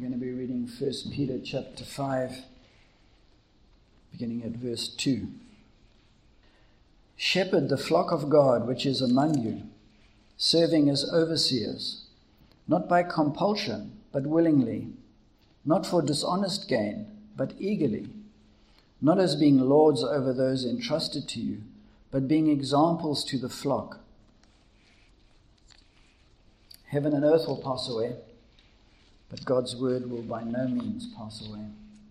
We're going to be reading 1 Peter chapter 5, beginning at verse 2. Shepherd the flock of God which is among you, serving as overseers, not by compulsion, but willingly, not for dishonest gain, but eagerly, not as being lords over those entrusted to you, but being examples to the flock. Heaven and earth will pass away, but God's word will by no means pass away.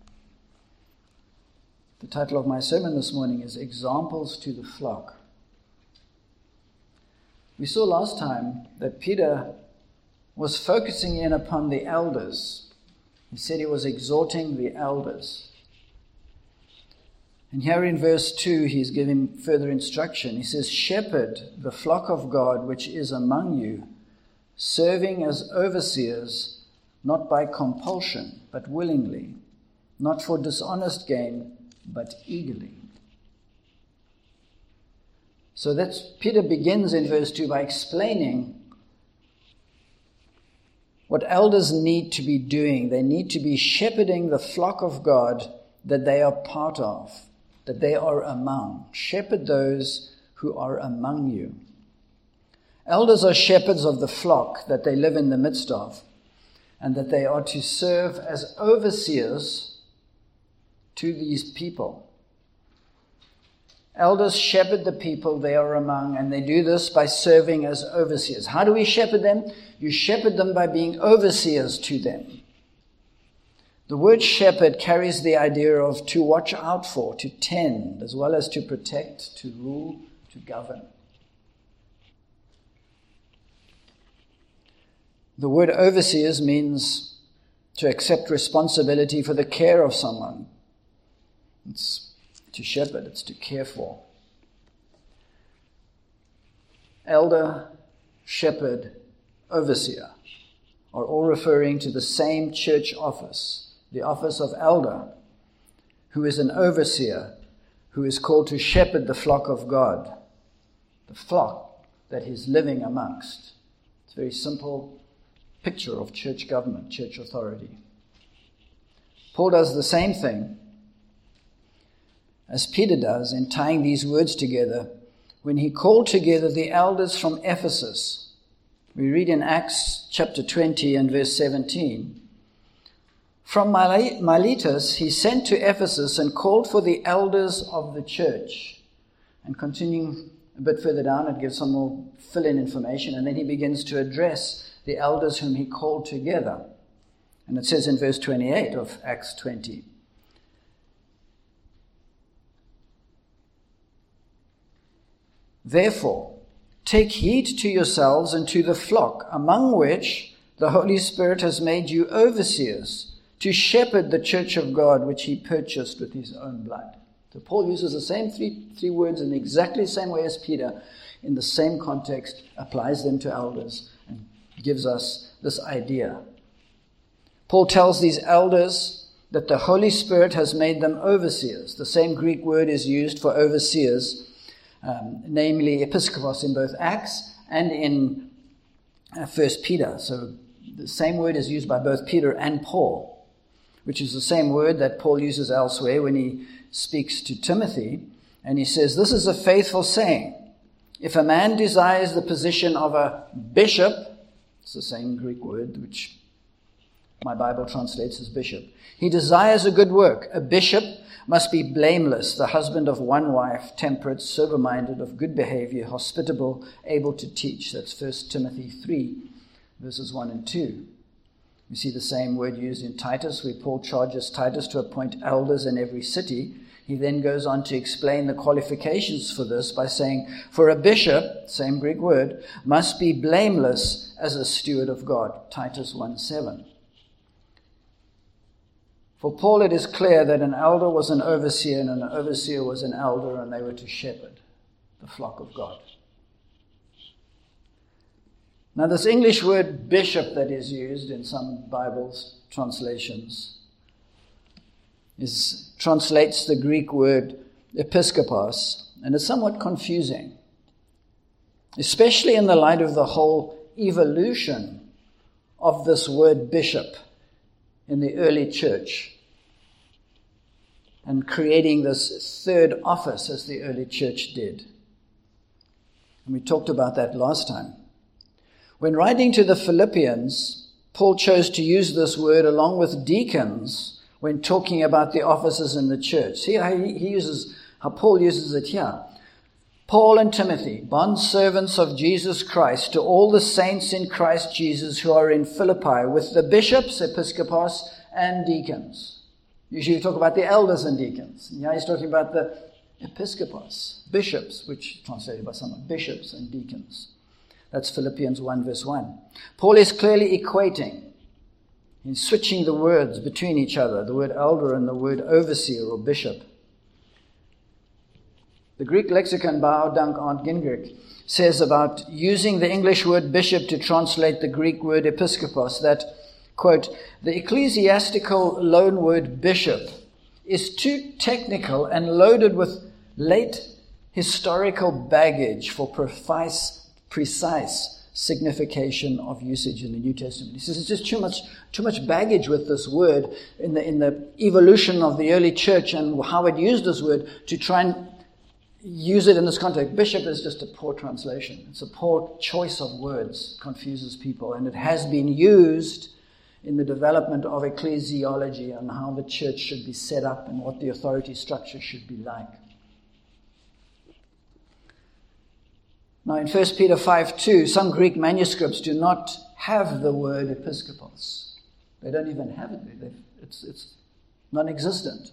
The title of my sermon this morning is Examples to the Flock. We saw last time that Peter was focusing in upon the elders. He said he was exhorting the elders. And here in verse 2, he's giving further instruction. He says, shepherd the flock of God which is among you, serving as overseers, not by compulsion, but willingly, not for dishonest gain, but eagerly. So that's Peter begins in verse 2 by explaining what elders need to be doing. They need to be shepherding the flock of God that they are part of, that they are among. Shepherd those who are among you. Elders are shepherds of the flock that they live in the midst of, and that they are to serve as overseers to these people. Elders shepherd the people they are among, and they do this by serving as overseers. How do we shepherd them? You shepherd them by being overseers to them. The word shepherd carries the idea of to watch out for, to tend, as well as to protect, to rule, to govern. The word overseers means to accept responsibility for the care of someone. It's to shepherd, it's to care for. Elder, shepherd, overseer are all referring to the same church office, the office of elder, who is an overseer, who is called to shepherd the flock of God, the flock that he's living amongst. It's a very simple picture of church government, church authority. Paul does the same thing as Peter does in tying these words together when he called together the elders from Ephesus. We read in Acts chapter 20 and verse 17. From Miletus he sent to Ephesus and called for the elders of the church. And continuing a bit further down, it gives some more fill-in information, and then he begins to address the elders whom he called together. And it says in verse 28 of Acts 20, therefore, take heed to yourselves and to the flock, among which the Holy Spirit has made you overseers, to shepherd the church of God, which he purchased with his own blood. So Paul uses the same three words in exactly the same way as Peter, in the same context, applies them to elders, and gives us this idea. Paul tells these elders that the Holy Spirit has made them overseers. The same Greek word is used for overseers, namely episkopos in both Acts and in 1 Peter. So the same word is used by both Peter and Paul, which is the same word that Paul uses elsewhere when he speaks to Timothy. And he says, this is a faithful saying. If a man desires the position of a bishop, it's the same Greek word which my Bible translates as bishop. He desires a good work. A bishop must be blameless, the husband of one wife, temperate, sober-minded, of good behavior, hospitable, able to teach. That's 1 Timothy 3, verses 1 and 2. We see the same word used in Titus, where Paul charges Titus to appoint elders in every city. He then goes on to explain the qualifications for this by saying, for a bishop, same Greek word, must be blameless as a steward of God. Titus 1:7. For Paul, it is clear that an elder was an overseer and an overseer was an elder, and they were to shepherd the flock of God. Now, this English word bishop that is used in some Bibles translations translates the Greek word episkopos, and it's somewhat confusing, especially in the light of the whole evolution of this word bishop in the early church and creating this third office as the early church did. And we talked about that last time. When writing to the Philippians, Paul chose to use this word along with deacons when talking about the offices in the church. See how Paul uses it here. Paul and Timothy, bondservants of Jesus Christ, to all the saints in Christ Jesus who are in Philippi, with the bishops, episkopos, and deacons. Usually we talk about the elders and deacons. Now he's talking about the episkopos, bishops, which translated by some bishops and deacons. That's Philippians 1 verse 1. Paul is clearly equating, in switching the words between each other, the word elder and the word overseer or bishop. The Greek lexicon by Dank Arndt Gingrich says about using the English word bishop to translate the Greek word episkopos that, quote, the ecclesiastical loan word bishop is too technical and loaded with late historical baggage for precise signification of usage in the New Testament. He says it's just too much baggage with this word in the evolution of the early church and how it used this word to try and use it in this context. Bishop is just a poor translation. It's a poor choice of words. It confuses people. And it has been used in the development of ecclesiology and how the church should be set up and what the authority structure should be like. Now in 1 Peter 5:2, some Greek manuscripts do not have the word episkopos. They don't even have it. It's non-existent.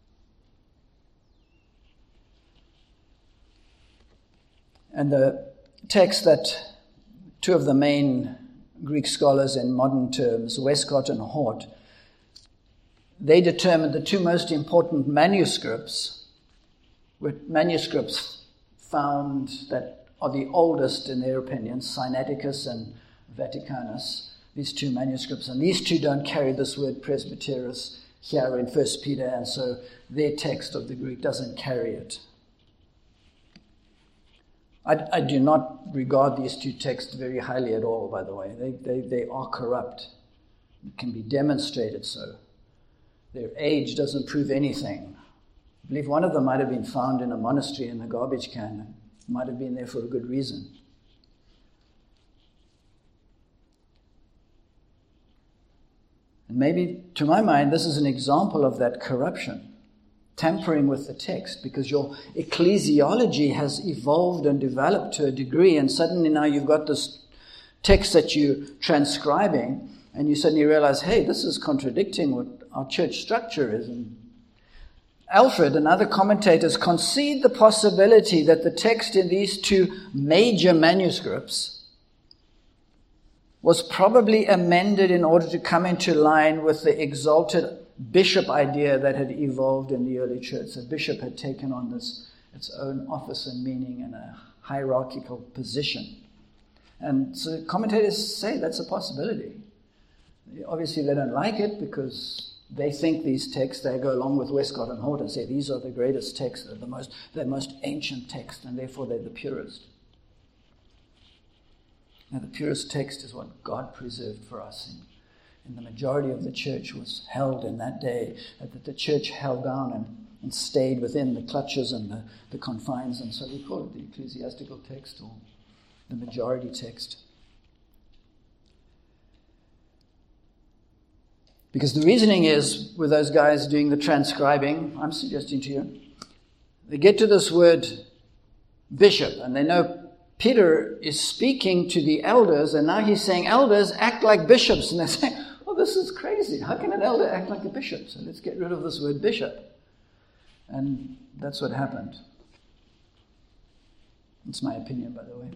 And the text that two of the main Greek scholars in modern terms, Westcott and Hort, they determined the two most important manuscripts were manuscripts found that are the oldest in their opinion, Sinaiticus and Vaticanus, these two manuscripts. And these two don't carry this word presbyteros here in 1 Peter, and so their text of the Greek doesn't carry it. I do not regard these two texts very highly at all, by the way. They are corrupt. It can be demonstrated so. Their age doesn't prove anything. I believe one of them might have been found in a monastery in a garbage can. It might have been there for a good reason. And maybe, to my mind, this is an example of that corruption. Tampering with the text, because your ecclesiology has evolved and developed to a degree, and suddenly now you've got this text that you're transcribing, and you suddenly realize, hey, this is contradicting what our church structure is. And Alfred and other commentators concede the possibility that the text in these two major manuscripts was probably amended in order to come into line with the exalted bishop idea that had evolved in the early church. The bishop had taken on its own office and meaning and a hierarchical position. And so commentators say that's a possibility. Obviously they don't like it because they think these texts, they go along with Westcott and Hort and say these are the greatest texts, they're the most ancient text, and therefore they're the purest. Now the purest text is what God preserved for us. And the majority of the church was held in that day, that the church held down and stayed within the clutches and the confines, and so we call it the ecclesiastical text or the majority text. Because the reasoning is, with those guys doing the transcribing, I'm suggesting to you, they get to this word bishop, and they know Peter is speaking to the elders, and now he's saying, elders, act like bishops. And they're saying, oh, this is crazy. How can an elder act like a bishop? So let's get rid of this word bishop. And that's what happened. It's my opinion, by the way.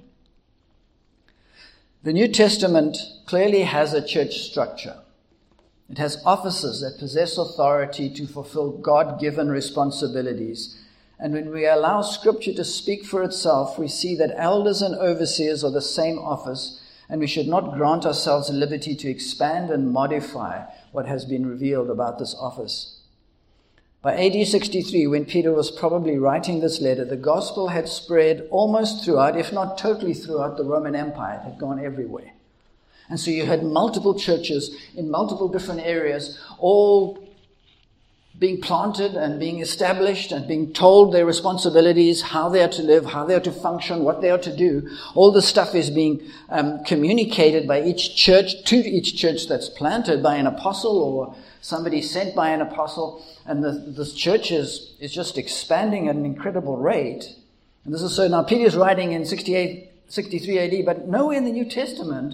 The New Testament clearly has a church structure. It has officers that possess authority to fulfill God-given responsibilities. And when we allow Scripture to speak for itself, we see that elders and overseers are the same office, and we should not grant ourselves liberty to expand and modify what has been revealed about this office. By AD 63, when Peter was probably writing this letter, the gospel had spread almost throughout, if not totally throughout, the Roman Empire. It had gone everywhere. And so you had multiple churches in multiple different areas, all being planted and being established and being told their responsibilities, how they are to live, how they are to function, what they are to do. All this stuff is being communicated by each church, to each church that's planted by an apostle or somebody sent by an apostle. And this church is just expanding at an incredible rate. And this is so now Peter's writing in 63 AD, but nowhere in the New Testament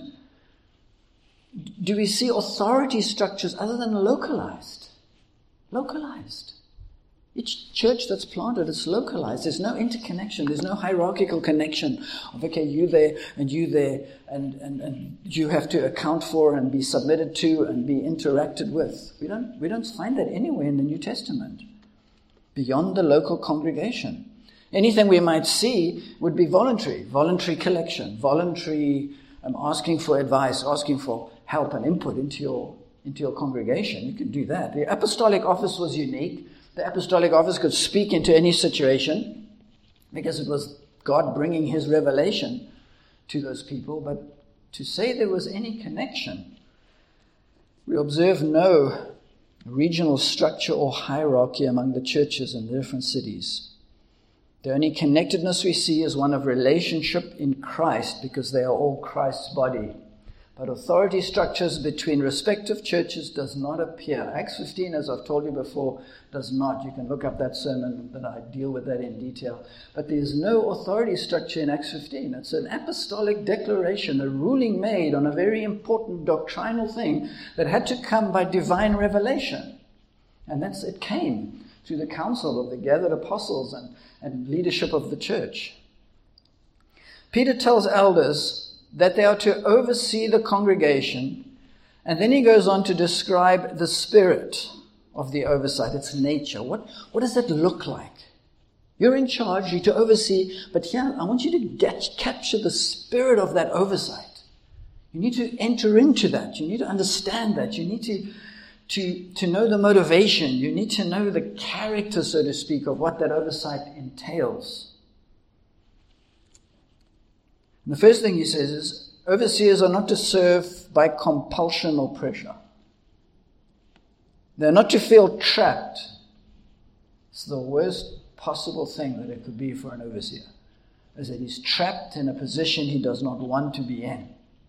do we see authority structures other than localized. Localized. Each church that's planted is localized. There's no interconnection. There's no hierarchical connection of, okay, you there, and you have to account for and be submitted to and be interacted with. We don't find that anywhere in the New Testament beyond the local congregation. Anything we might see would be voluntary collection, voluntary asking for advice, asking for help and input into your congregation. You can do that. The apostolic office was unique. The apostolic office could speak into any situation because it was God bringing his revelation to those people. But to say there was any connection, we observe no regional structure or hierarchy among the churches in the different cities. The only connectedness we see is one of relationship in Christ, because they are all Christ's body. But authority structures between respective churches does not appear. Acts 15, as I've told you before, does not. You can look up that sermon, but I deal with that in detail. But there's no authority structure in Acts 15. It's an apostolic declaration, a ruling made on a very important doctrinal thing that had to come by divine revelation. And it came through the council of the gathered apostles and leadership of the church. Peter tells elders that they are to oversee the congregation, and then he goes on to describe the spirit of the oversight, its nature. What does that look like? You're in charge, you're to oversee, but here I want you to capture the spirit of that oversight. You need to enter into that. You need to understand that. You need to know the motivation. You need to know the character, so to speak, of what that oversight entails. And the first thing he says is, overseers are not to serve by compulsion or pressure. They're not to feel trapped. It's the worst possible thing that it could be for an overseer, is that he's trapped in a position he does not want to be in.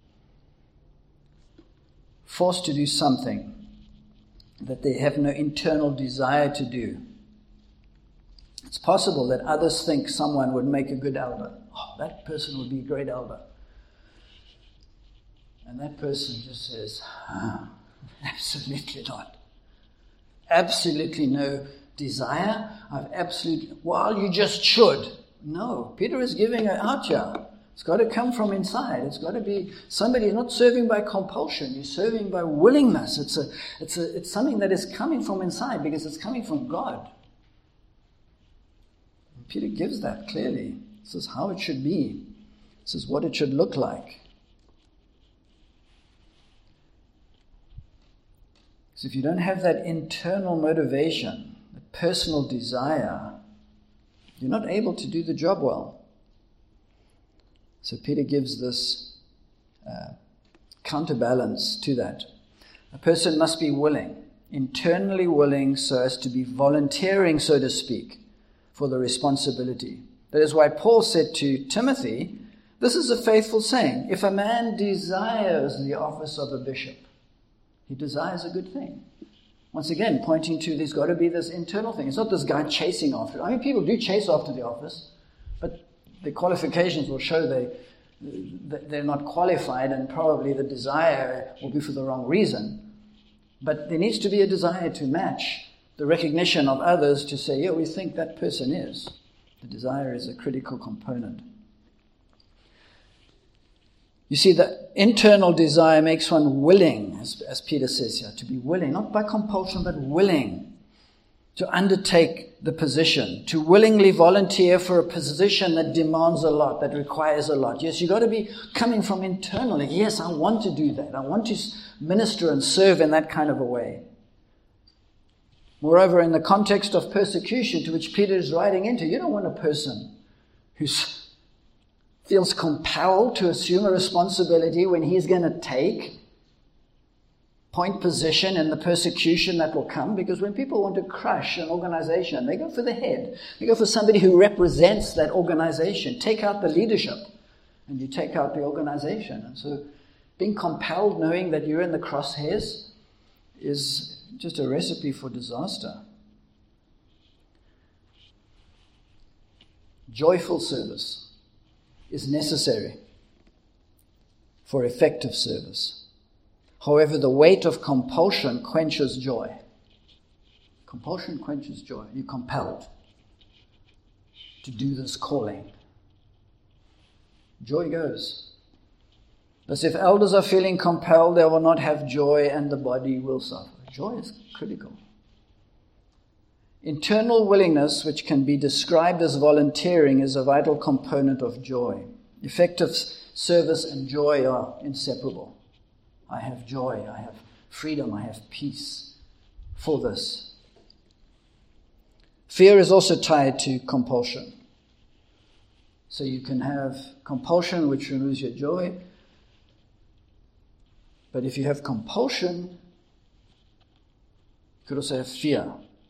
Forced to do something that they have no internal desire to do. It's possible that others think someone would make a good elder. Oh, that person would be a great elder. And that person just says, absolutely not. Absolutely no desire. Well, you just should. No, Peter is giving it out here. It's got to come from inside. It's got to be somebody who's not serving by compulsion. You're serving by willingness. It's something that is coming from inside because it's coming from God. And Peter gives that clearly. This is how it should be. This is what it should look like. So if you don't have that internal motivation, the personal desire, you're not able to do the job well. So Peter gives this counterbalance to that. A person must be willing, internally willing, so as to be volunteering, so to speak, for the responsibility. That is why Paul said to Timothy, this is a faithful saying, if a man desires the office of a bishop, he desires a good thing. Once again, pointing to there's got to be this internal thing. It's not this guy chasing after it. I mean, people do chase after the office, but the qualifications will show they're not qualified, and probably the desire will be for the wrong reason. But there needs to be a desire to match the recognition of others to say, yeah, we think that person is. The desire is a critical component. You see, the internal desire makes one willing, as Peter says here, to be willing, not by compulsion, but willing to undertake the position, to willingly volunteer for a position that demands a lot, that requires a lot. Yes, you've got to be coming from internally. Yes, I want to do that. I want to minister and serve in that kind of a way. Moreover, in the context of persecution to which Peter is writing into, you don't want a person who's feels compelled to assume a responsibility when he's going to take point position in the persecution that will come, because when people want to crush an organization, they go for the head. They go for somebody who represents that organization. Take out the leadership, and you take out the organization. And so being compelled, knowing that you're in the crosshairs, is just a recipe for disaster. Joyful service is necessary for effective service. However, the weight of compulsion quenches joy. Compulsion quenches joy. You're compelled to do this calling. Joy goes. Thus, if elders are feeling compelled, they will not have joy and the body will suffer. Joy is critical. Internal willingness, which can be described as volunteering, is a vital component of joy. Effective service and joy are inseparable. I have joy, I have freedom, I have peace for this. Fear is also tied to compulsion. So you can have compulsion, which removes your joy. But if you have compulsion, you could also have fear.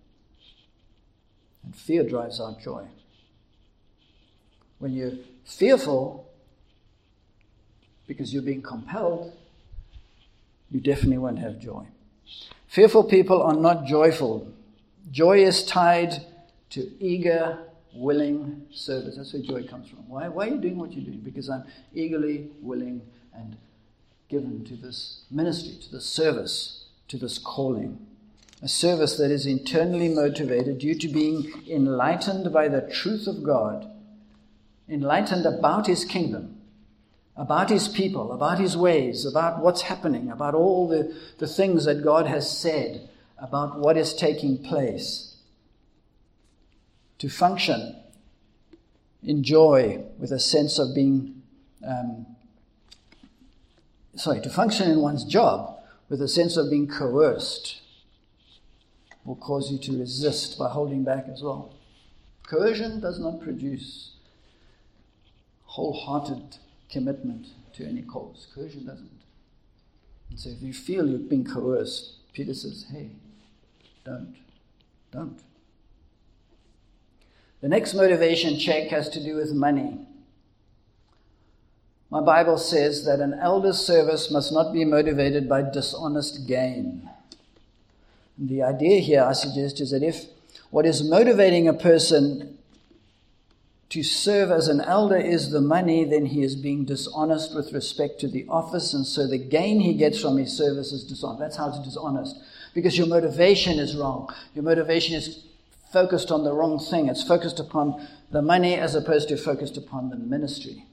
And fear drives out joy. When you're fearful because you're being compelled, you definitely won't have joy. Fearful people are not joyful. Joy is tied to eager, willing service. That's where joy comes from. Why are you doing what you're doing? Because I'm eagerly, willing, and given to this ministry, to this service, to this calling. A service that is internally motivated due to being enlightened by the truth of God, enlightened about His kingdom, about His people, about His ways, about what's happening, about all the things that God has said, about what is taking place. To function in joy with a sense of being, to function in one's job with a sense of being coerced will cause you to resist by holding back as well. Coercion does not produce wholehearted commitment to any cause. Coercion doesn't. And so if you feel you've been coerced, Peter says, hey, don't. The next motivation check has to do with money. My Bible says that an elder's service must not be motivated by dishonest gain. And the idea here, I suggest, is that if what is motivating a person to serve as an elder is the money, then he is being dishonest with respect to the office, and so the gain he gets from his service is dishonest. That's how it's dishonest, because your motivation is wrong. Your motivation is focused on the wrong thing. It's focused upon the money as opposed to focused upon the ministry.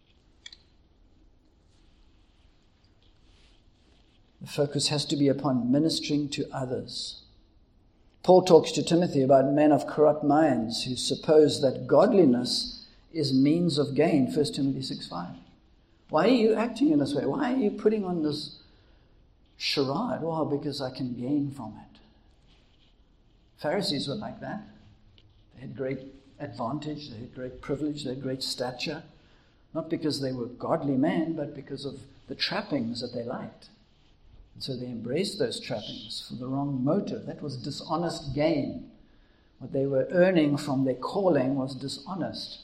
The focus has to be upon ministering to others. Paul talks to Timothy about men of corrupt minds who suppose that godliness is means of gain, 1 Timothy 6:5. Why are you acting in this way? Why are you putting on this charade? Well, because I can gain from it. Pharisees were like that. They had great advantage, they had great privilege, they had great stature. Not because they were godly men, but because of the trappings that they liked. And so they embraced those trappings for the wrong motive. That was dishonest gain. What they were earning from their calling was dishonest.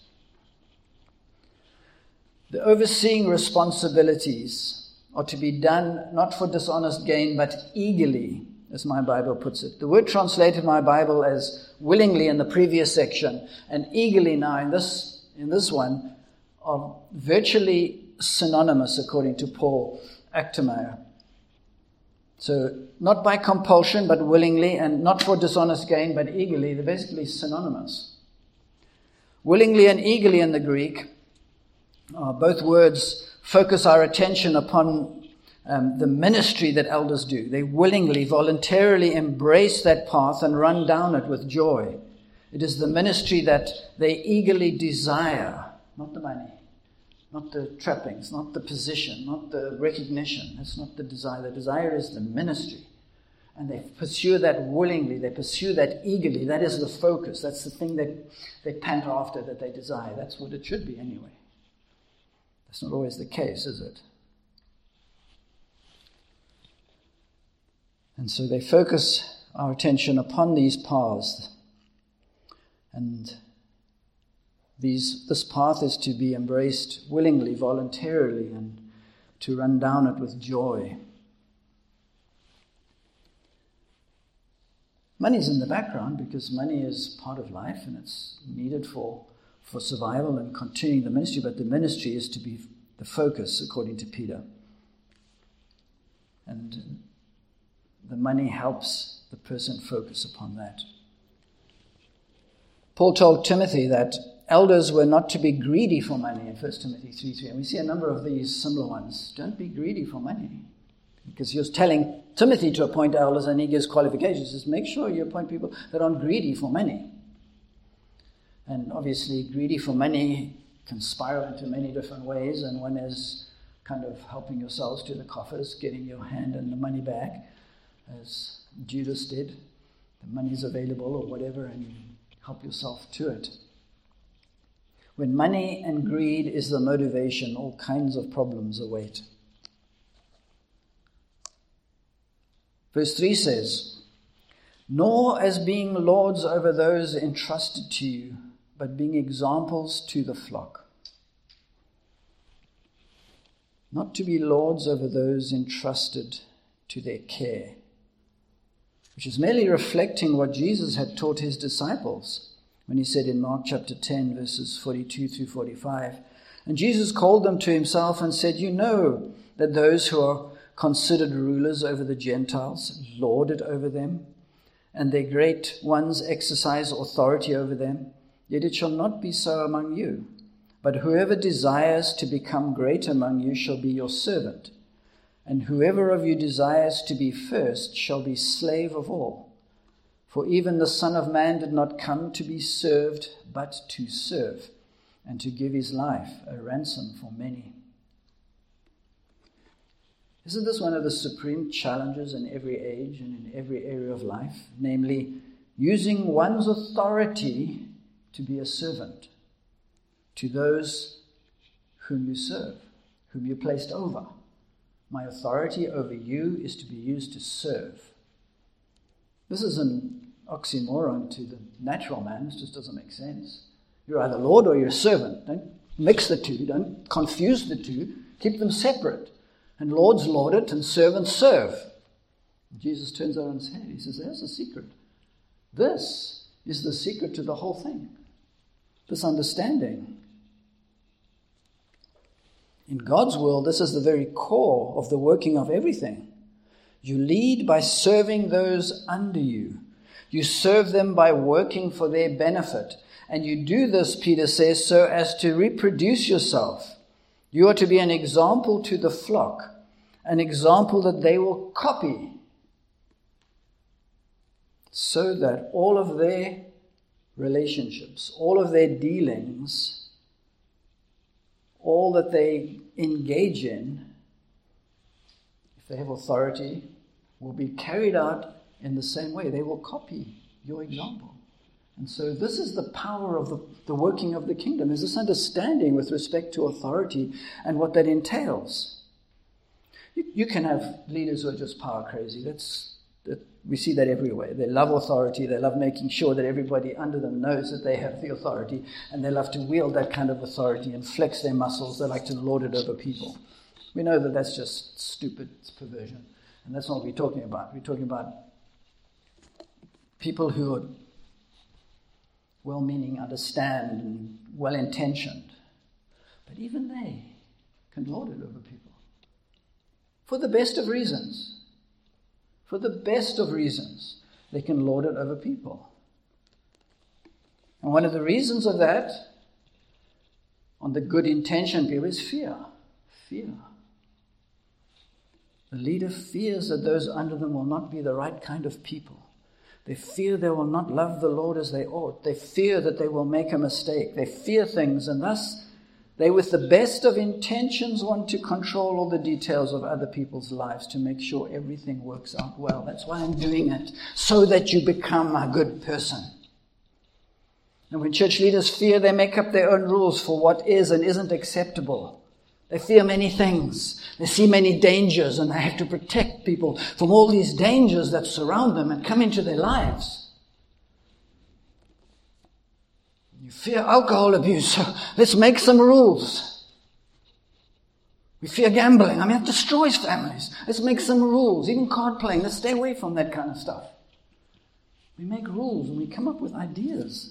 The overseeing responsibilities are to be done not for dishonest gain, but eagerly, as my Bible puts it. The word translated in my Bible as willingly in the previous section and eagerly now in this one are virtually synonymous according to Paul Achtermeyer. So not by compulsion, but willingly, and not for dishonest gain, but eagerly. They're basically synonymous. Willingly and eagerly in the Greek, both words focus our attention upon the ministry that elders do. They willingly, voluntarily embrace that path and run down it with joy. It is the ministry that they eagerly desire, not the money. Not the trappings, not the position, not the recognition. That's not the desire. The desire is the ministry. And they pursue that willingly. They pursue that eagerly. That is the focus. That's the thing that they pant after, that they desire. That's what it should be anyway. That's not always the case, is it? And so they focus our attention upon these paths. And this path is to be embraced willingly, voluntarily, and to run down it with joy. Money is in the background because money is part of life and it's needed for survival and continuing the ministry, but the ministry is to be the focus, according to Peter. And the money helps the person focus upon that. Paul told Timothy that elders were not to be greedy for money in 1 Timothy 3:3. And we see a number of these similar ones. Don't be greedy for money. Because he was telling Timothy to appoint elders, and he gives qualifications. He says, make sure you appoint people that aren't greedy for money. And obviously, greedy for money can spiral into many different ways. And one is kind of helping yourselves to the coffers, getting your hand in the money bag, as Judas did. The money's available or whatever, and you help yourself to it. When money and greed is the motivation, all kinds of problems await. Verse 3 says, nor as being lords over those entrusted to you, but being examples to the flock. Not to be lords over those entrusted to their care, which is merely reflecting what Jesus had taught his disciples when he said in Mark chapter 10, verses 42 through 45, and Jesus called them to himself and said, you know that those who are considered rulers over the Gentiles lord it over them, and their great ones exercise authority over them. Yet it shall not be so among you. But whoever desires to become great among you shall be your servant. And whoever of you desires to be first shall be slave of all. For even the Son of Man did not come to be served, but to serve, and to give his life a ransom for many. Isn't this one of the supreme challenges in every age and in every area of life? Namely, using one's authority to be a servant to those whom you serve, whom you placed over. My authority over you is to be used to serve. This is an oxymoron to the natural man. It just doesn't make sense. You're either Lord or you're a servant. Don't mix the two. Don't confuse the two. Keep them separate. And lords lord it and servants serve. And Jesus turns that on his head. He says, there's the secret. This is the secret to the whole thing. This understanding. In God's world, this is the very core of the working of everything. You lead by serving those under you. You serve them by working for their benefit. And you do this, Peter says, so as to reproduce yourself. You are to be an example to the flock, an example that they will copy, so that all of their relationships, all of their dealings, all that they engage in, if they have authority, will be carried out in the same way. They will copy your example. And so this is the power of the working of the kingdom, is this understanding with respect to authority and what that entails. You can have leaders who are just power crazy. We see that everywhere. They love authority. They love making sure that everybody under them knows that they have the authority, and they love to wield that kind of authority and flex their muscles. They like to lord it over people. We know that that's just stupid perversion, and that's not what we're talking about. We're talking about people who are well-meaning, understand, and well-intentioned, but even they can lord it over people for the best of reasons. For the best of reasons, they can lord it over people. And one of the reasons of that, on the good intention people, is fear. Fear. The leader fears that those under them will not be the right kind of people. They fear they will not love the Lord as they ought. They fear that they will make a mistake. They fear things, and thus they, with the best of intentions, want to control all the details of other people's lives to make sure everything works out well. That's why I'm doing it, so that you become a good person. And when church leaders fear, they make up their own rules for what is and isn't acceptable. They fear many things. They see many dangers, and they have to protect people from all these dangers that surround them and come into their lives. You fear alcohol abuse, so let's make some rules. We fear gambling. I mean, it destroys families. Let's make some rules. Even card playing, let's stay away from that kind of stuff. We make rules and we come up with ideas.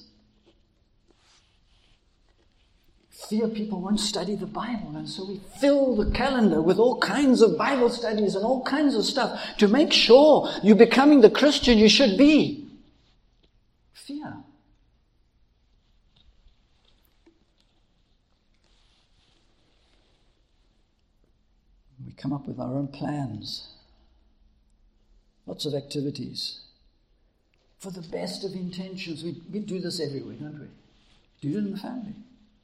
Fear people won't study the Bible, and so we fill the calendar with all kinds of Bible studies and all kinds of stuff to make sure you're becoming the Christian you should be. Fear. We come up with our own plans, lots of activities, for the best of intentions. We do this everywhere, don't we? Do it in the family.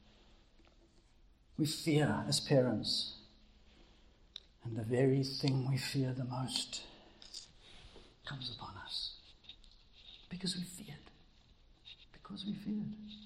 We fear as parents, and the very thing we fear the most comes upon us because we feared. Because we feared.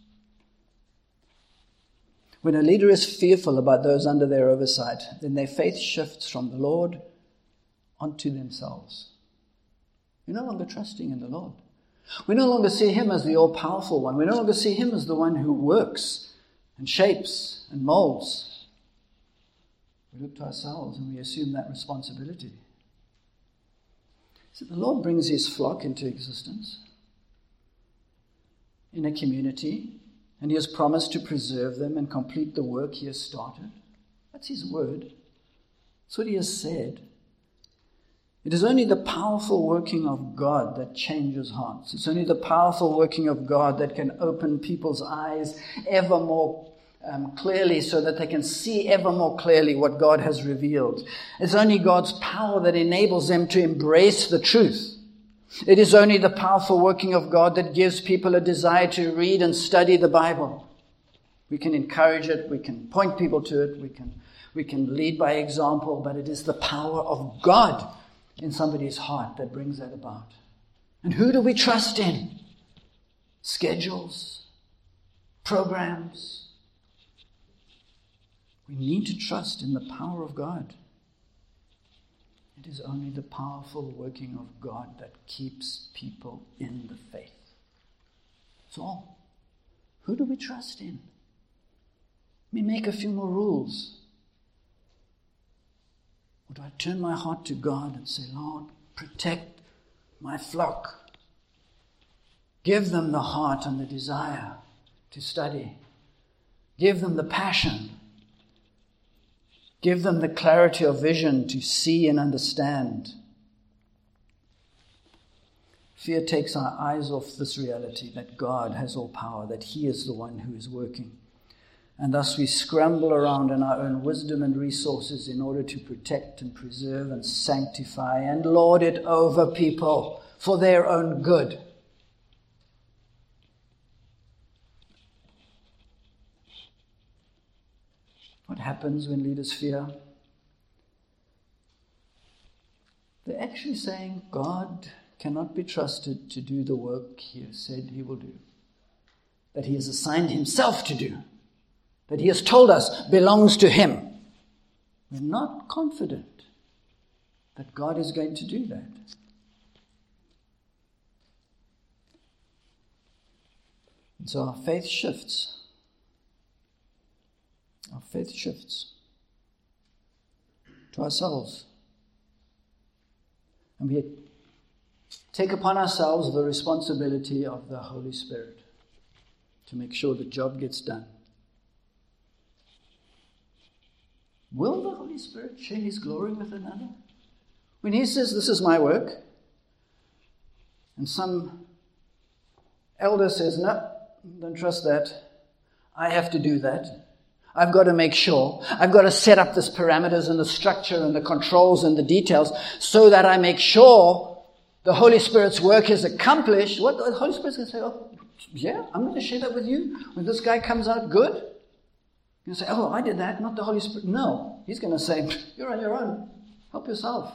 When a leader is fearful about those under their oversight, then their faith shifts from the Lord onto themselves. We're no longer trusting in the Lord. We no longer see Him as the all-powerful one. We no longer see Him as the one who works and shapes and molds. We look to ourselves and we assume that responsibility. So the Lord brings His flock into existence in a community, and He has promised to preserve them and complete the work He has started. That's His word. That's what He has said. It is only the powerful working of God that changes hearts. It's only the powerful working of God that can open people's eyes ever more clearly so that they can see ever more clearly what God has revealed. It's only God's power that enables them to embrace the truth. It is only the powerful working of God that gives people a desire to read and study the Bible. We can encourage it, we can point people to it, we can lead by example, but it is the power of God in somebody's heart that brings that about. And who do we trust in? Schedules? Programs? We need to trust in the power of God. It is only the powerful working of God that keeps people in the faith. That's all. Who do we trust in? Let me make a few more rules. Or do I turn my heart to God and say, Lord, protect my flock. Give them the heart and the desire to study. Give them the passion. Give them the clarity of vision to see and understand. Fear takes our eyes off this reality that God has all power, that He is the one who is working. And thus we scramble around in our own wisdom and resources in order to protect and preserve and sanctify and lord it over people for their own good. What happens when leaders fear? They're actually saying God cannot be trusted to do the work He has said He will do, that He has assigned Himself to do, that He has told us belongs to Him. We're not confident that God is going to do that. And so our faith shifts. Our faith shifts to ourselves. And we take upon ourselves the responsibility of the Holy Spirit to make sure the job gets done. Will the Holy Spirit share His glory with another? When He says, this is my work, and some elder says, no, don't trust that. I have to do that. I've got to make sure. I've got to set up this parameters and the structure and the controls and the details so that I make sure the Holy Spirit's work is accomplished. What the Holy Spirit's going to say, oh, yeah, I'm going to share that with you. When this guy comes out good, you say, oh, I did that, not the Holy Spirit. No, He's going to say, you're on your own. Help yourself.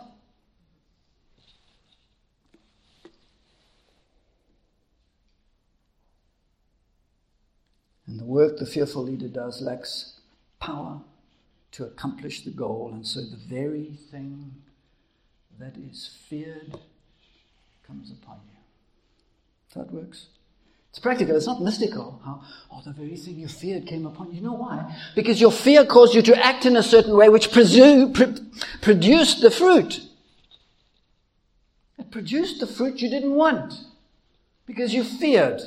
And the work the fearful leader does lacks power, to accomplish the goal. And so the very thing that is feared comes upon you. So it works. It's practical. It's not mystical. The very thing you feared came upon you. You know why? Because your fear caused you to act in a certain way which produced the fruit. It produced the fruit you didn't want because you feared.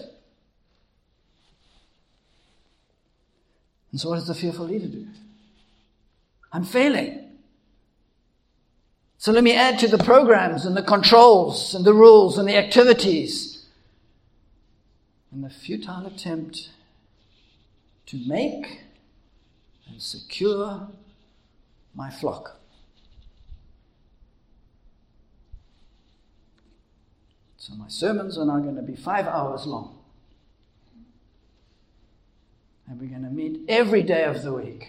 And so what does the fearful leader do? I'm failing. So let me add to the programs and the controls and the rules and the activities in the futile attempt to make and secure my flock. So my sermons are now going to be 5 hours long. And we're going to meet every day of the week.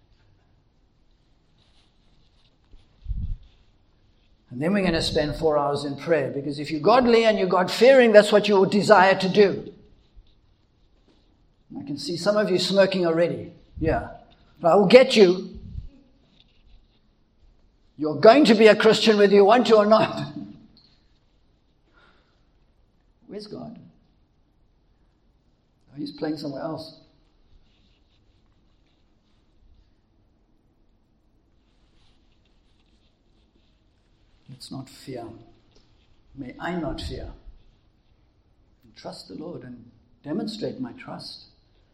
And then we're going to spend 4 hours in prayer, because if you're godly and you're God-fearing, that's what you would desire to do. I can see some of you smirking already. Yeah. But I will get you. You're going to be a Christian whether you want to or not. Where's God? Oh, he's playing somewhere else. Let's not fear. May I not fear. And trust the Lord and demonstrate my trust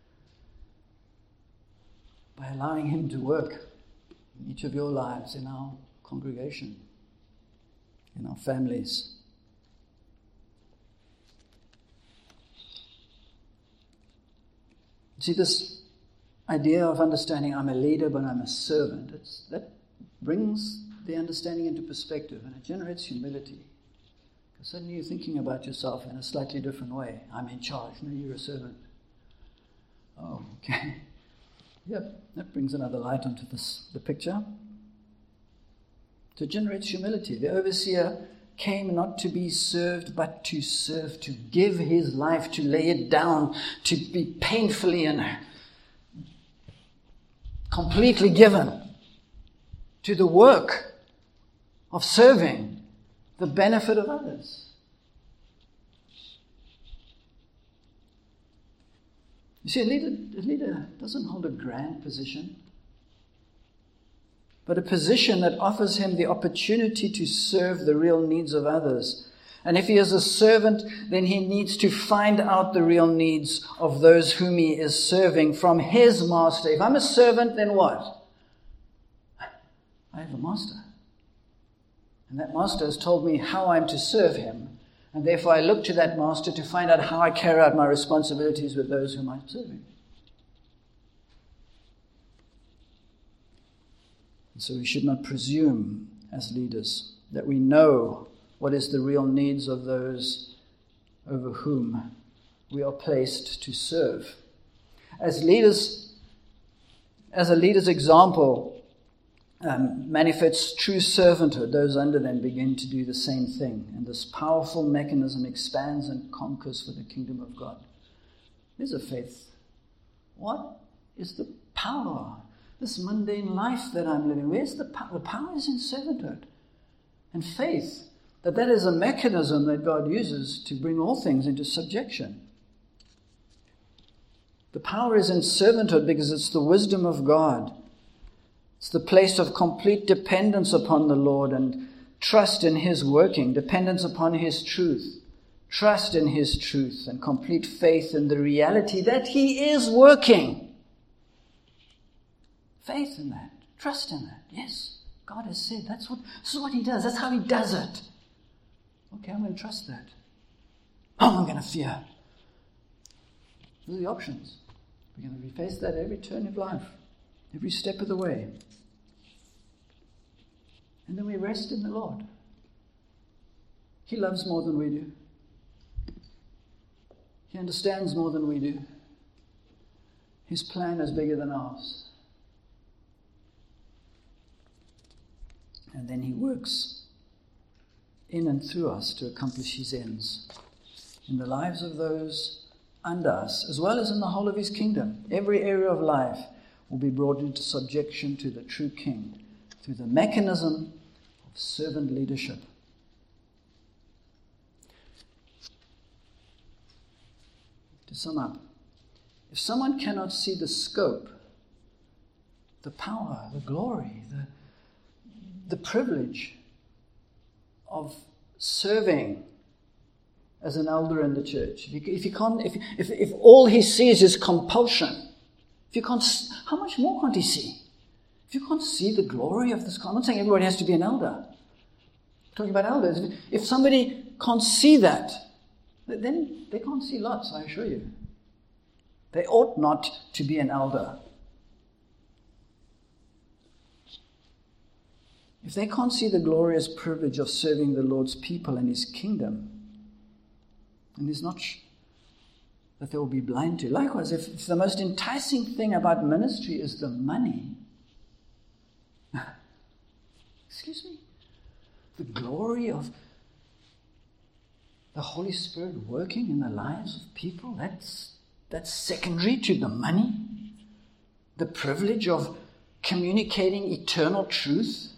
by allowing Him to work in each of your lives, in our congregation, in our families. See, this idea of understanding I'm a leader but I'm a servant, that brings the understanding into perspective, and it generates humility. Because suddenly you're thinking about yourself in a slightly different way. I'm in charge. No, you're a servant. Oh, okay. Yep, that brings another light onto the picture. So it generates humility. The overseer came not to be served, but to serve, to give his life, to lay it down, to be painfully and completely given to the work of serving the benefit of others. You see, a leader doesn't hold a grand position, but a position that offers him the opportunity to serve the real needs of others. And if he is a servant, then he needs to find out the real needs of those whom he is serving from his master. If I'm a servant, then what? I have a master. And that master has told me how I'm to serve him. And therefore I look to that master to find out how I carry out my responsibilities with those whom I'm serving. And so we should not presume as leaders that we know what is the real needs of those over whom we are placed to serve. As a leader's example manifests true servanthood, those under them begin to do the same thing. And this powerful mechanism expands and conquers for the kingdom of God. There's a faith. What is the power? This mundane life that I'm living, where's the power? The power is in servanthood and faith. That is a mechanism that God uses to bring all things into subjection. The power is in servanthood because it's the wisdom of God. It's the place of complete dependence upon the Lord and trust in His working, dependence upon His truth, trust in His truth, and complete faith in the reality that He is working. Faith in that, trust in that. Yes, God has said this is what He does. That's how He does it. Okay, I'm going to trust that. Oh, I'm going to fear. Those are the options. We're going to face that every turn of life, every step of the way. And then we rest in the Lord. He loves more than we do. He understands more than we do. His plan is bigger than ours. And then He works in and through us to accomplish His ends in the lives of those under us, as well as in the whole of His kingdom. Every area of life will be brought into subjection to the true King through the mechanism of servant leadership. To sum up, if someone cannot see the scope, the power, the glory, the privilege of serving as an elder in the church, if all he sees is compulsion, how much more can't he see? If you can't see the glory of this, I'm not saying everybody has to be an elder. I'm talking about elders. If somebody can't see that, then they can't see lots, I assure you. They ought not to be an elder. If they can't see the glorious privilege of serving the Lord's people and His kingdom, and it's not that they will be blind to. Likewise, if the most enticing thing about ministry is the money, excuse me, the glory of the Holy Spirit working in the lives of people, that's secondary to the money. The privilege of communicating eternal truth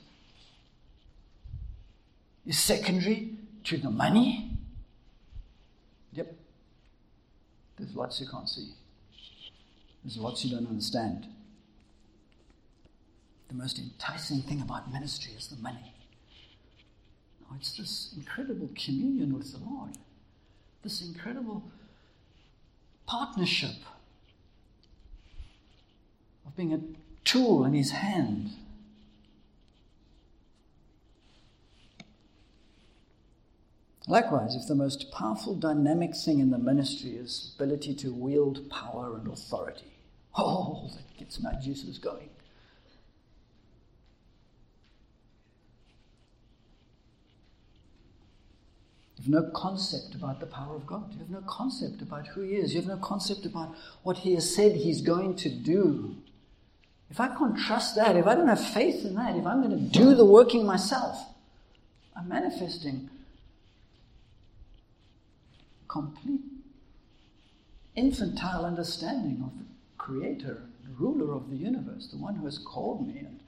is secondary to the money. Yep. There's lots you can't see. There's lots you don't understand. The most enticing thing about ministry is the money. No, it's this incredible communion with the Lord. This incredible partnership of being a tool in His hand. Likewise, if the most powerful dynamic thing in the ministry is ability to wield power and authority, that gets my juices going. You have no concept about the power of God. You have no concept about who He is. You have no concept about what He has said He's going to do. If I can't trust that, if I don't have faith in that, if I'm going to do the working myself, I'm manifesting complete infantile understanding of the Creator, the ruler of the universe, the one who has called me, and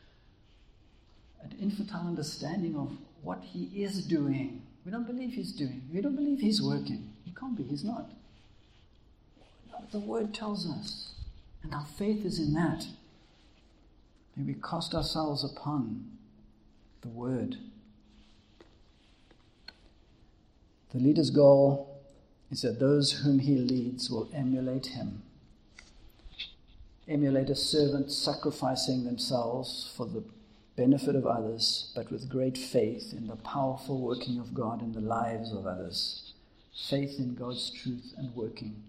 an infantile understanding of what He is doing. We don't believe He's doing. We don't believe He's working. He can't be. He's not. The Word tells us, and our faith is in that. May we cast ourselves upon the Word. The leader's goal is that those whom he leads will emulate him. Emulate a servant sacrificing themselves for the benefit of others, but with great faith in the powerful working of God in the lives of others. Faith in God's truth and working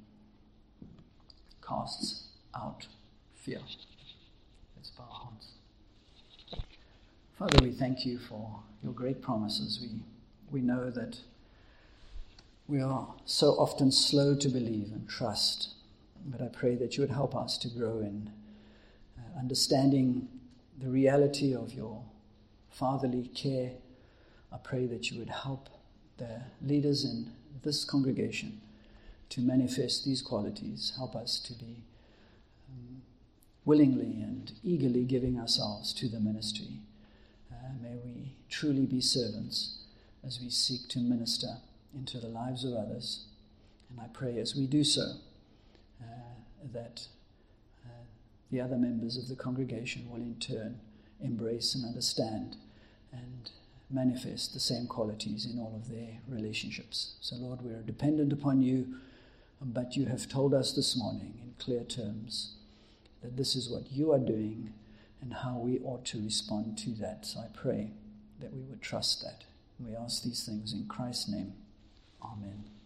casts out fear. Let's bow our hearts. Father, we thank You for Your great promises. We know that we are so often slow to believe and trust, but I pray that You would help us to grow in understanding the reality of Your fatherly care. I pray that You would help the leaders in this congregation to manifest these qualities. Help us to be willingly and eagerly giving ourselves to the ministry. May we truly be servants as we seek to minister into the lives of others. And I pray as we do so that the other members of the congregation will in turn embrace and understand and manifest the same qualities in all of their relationships. So Lord, we are dependent upon You, but You have told us this morning in clear terms that this is what You are doing and how we ought to respond to that. So I pray that we would trust that. We ask these things in Christ's name. Amen.